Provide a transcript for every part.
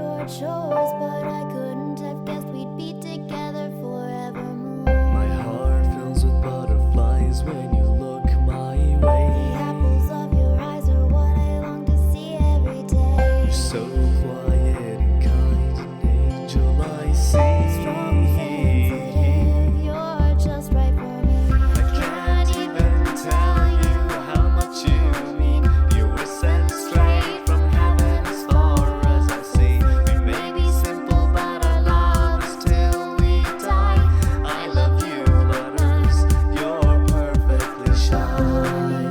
your chores, but I couldn't have guessed we'd be together forevermore. My heart fills with butterflies when you look my way. The apples of your eyes are what I long to see every day. You're so quiet and kind, an angel I see. Strong, sensitive, you're just right for me. I can't even tell you how much you mean. You were sent straight from heaven as far as I see. We may be simple, but our love is till we die. I love you, letters, you're perfectly shy.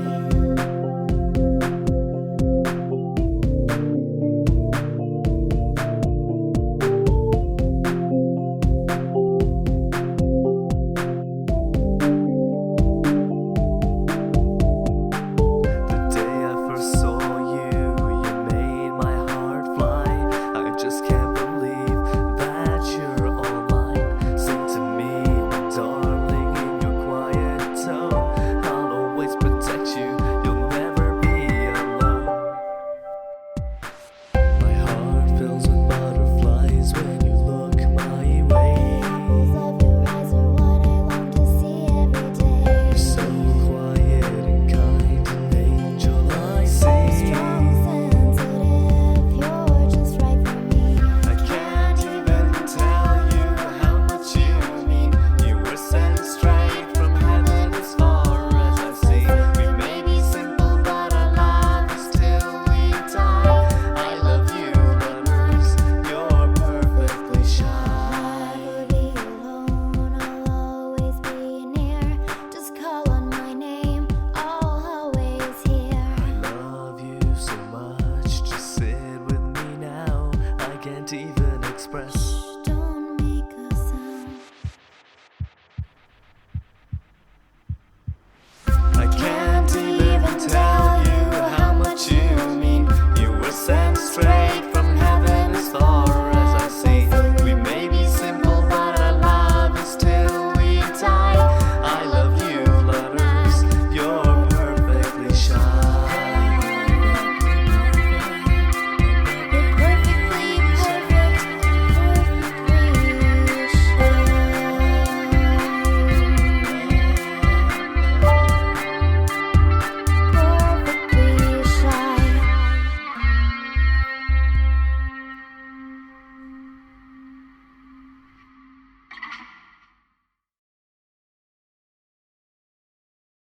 The day I first saw you, you made my heart fly. I just can't believe that you're all mine. Sing to me, my darling, in your quiet tone. I'll always protect you, you'll never be alone. My heart fills with butterflies when you look my way. Apples of your eyes are what I long to see every day. You're so quiet and kind, an angel I see. Strong, sensitive, you're just right for me. I can't even tell you how much you mean. You were sent straight from heaven as far as I see. We may be simple, but our love is till we die. I love you, letters, you're perfectly shy. Never be alone, I'll always be near. Just call on my name, I'll always hear. I love you so much, just sit with me now. I can't even express. Don't make a sound. I can't even tell you how much you mean. You were sent straight from heaven as far as I see. We may be simple, but our love is till we die. I love you, letters, you're perfectly shy. You're perfectly perfect, perfectly shy. Perfectly shy.